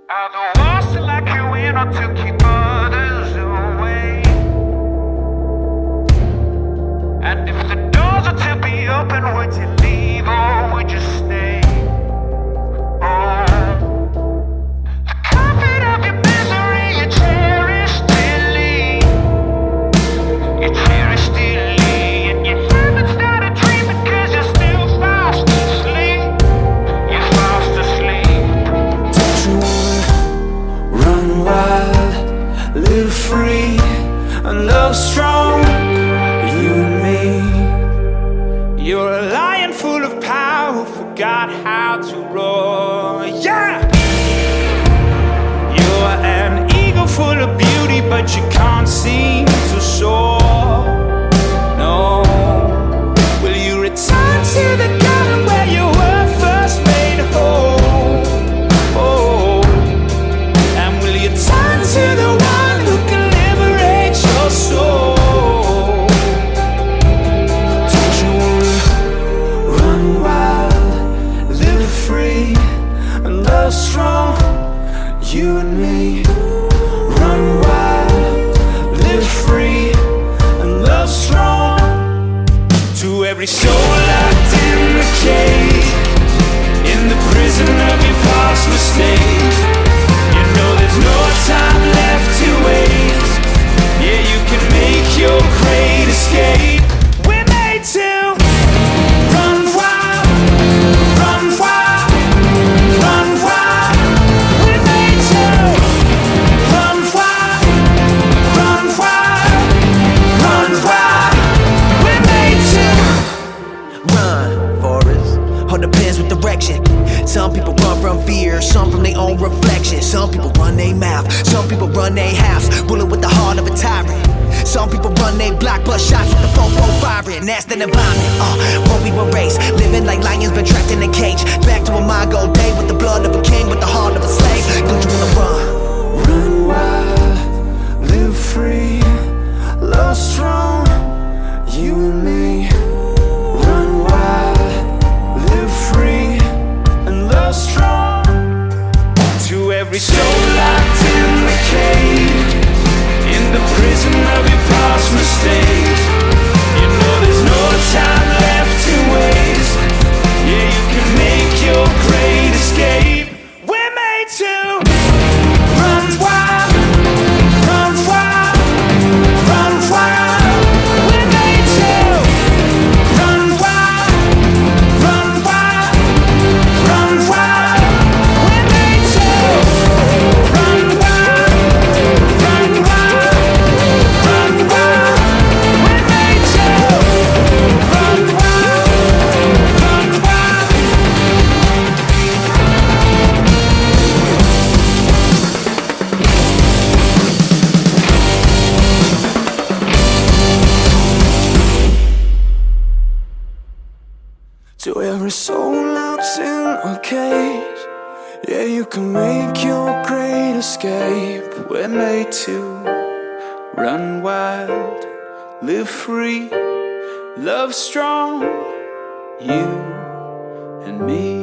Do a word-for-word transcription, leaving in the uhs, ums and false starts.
Are the walls still like you in or to keep others away? And if the doors are to be open, would you leave or would you stay? Oh, the comfort of your misery you cherish daily. You cherish daily, and you haven't started dreaming 'cause you're still fast asleep. You're fast asleep. Don't you wanna run wild, live free, and love strong? You and me. You're a lion full of power, forgot how to roar. Yeah! You're an eagle full of beauty, but you can't seem to soar. No. Will you return to the garden where you were first made whole? Oh. And will you turn to the one who can liberate your soul? Don't you wanna run wild, live free, and love strong? You and me. Run wild, live free, and love strong. To every soul locked in the cage, in the prison of your past mistakes, you know there's no time left to waste. Yeah, you can make your great escape. We're made to run wild, run wild, run wild. We're made to run wild, run wild, run wild. We're made to Run, Forrest, all depends with direction. Some people run from fear, some from their own reflection. Some people run their mouth, some people run their house, ruling with the heart of a tyrant. Some people run their block, plus shots with the fofo firing. That's the environment, uh, what we were raised, living like lions but trapped in a cage. Back to a Mongo day with the blood of a king, with the heart of a slave. Don't you wanna run? run wild, live free, love strong. You and me. Run wild, live free, and love strong. To every soul locked in the cage, in the prison of your past mistakes, you know there's no time left to waste. Yeah, you can make your great escape. We're made to run wild, run wild, run wild. We're made to run wild, run wild, run wild. We're made to run wild, run wild, run wild. We're made to run wild, run wild. To every soul out in a cage, yeah, you can make your great escape. We're made to run wild, live free, love strong. You and me.